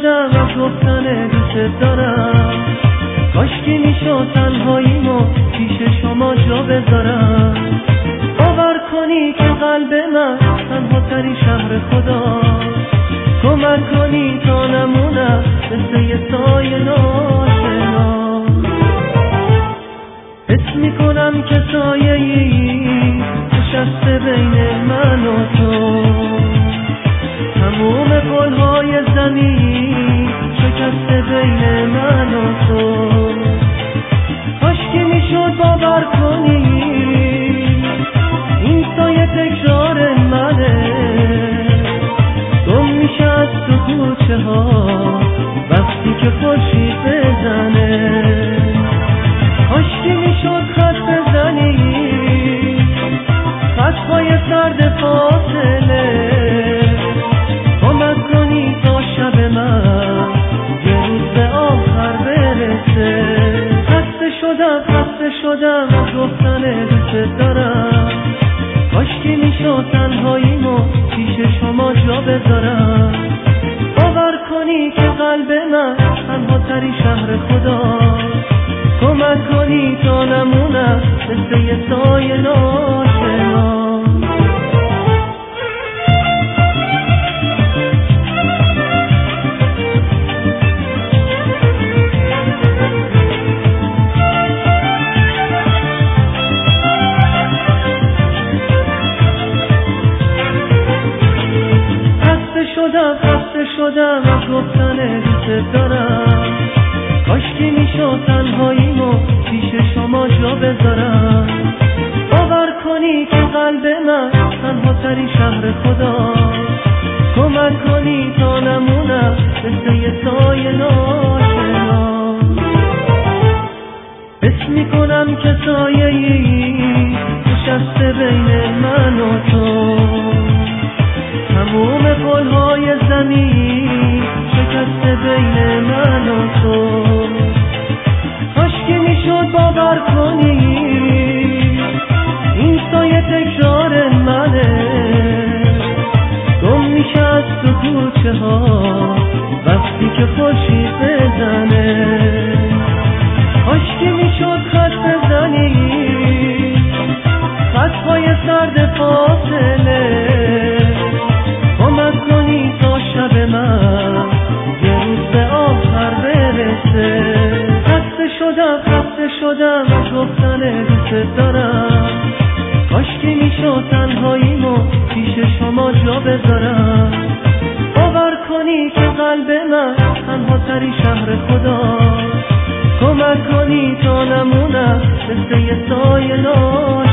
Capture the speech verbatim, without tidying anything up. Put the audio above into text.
شدم از گفتن دوست دارم. کاشکی میشد تنهاییمو پیش شما جا بذارم. باور کنی که قلب من تنها تری شهر خدا. کمک کنی تا نمونم مثل یه سایه ناشنا. حس میکنم که سایه‌ای نشسته بین من و تو. تموم پلهای زمین شکسته بین من و تو. کاشکی میشد باور کنی این سایه تکرار منه. گم میشه از تو کوچه ها وقتی که خورشید بزنه. کاشکی میشد خط بزنی خطهای سرد فاصله. کمک کنی تا شب من یه روز به آخر برسه. خسته شدم خسته شدم از گفتن دوست دارم. کاشکی میشد تنهاییمو پیش شما جا بذارم. باور کنی که قلب من تنها تری شهر خدا. کمک کنی تا نمونم مثل یه سایه ناشنا. شدم خسته شدم از گفتن دوست دارم. کاشکی میشد تنهاییمو پیش شما جا بذارم. باور کنی که قلب من تنها تری شهر خدا. کمک کنی تا نمونم مثل یه سایه ناشنا. حس میکنم که سایه‌ای نشسته بین من و تو. تموم پلهای زمین شکسته بین من و تو. کاشکی میشد باور کنی این سایه تکرار منه. گم میشه از تو کوچه ها وقتی که خورشید بزنه. کاشکی میشد خط بزنی خطهای سرد فاصله. کمک کنی تا شب من یه روز به آخر برسه. خسته شدم خسته شدم از گفتن دوست دارم. کاشکی میشد تنهاییمو پیش شما جا بذارم. باور کنی که قلب من تنها تری شهر خدا. کمک کنی تا نمونم مثل یه سایه ناشنا.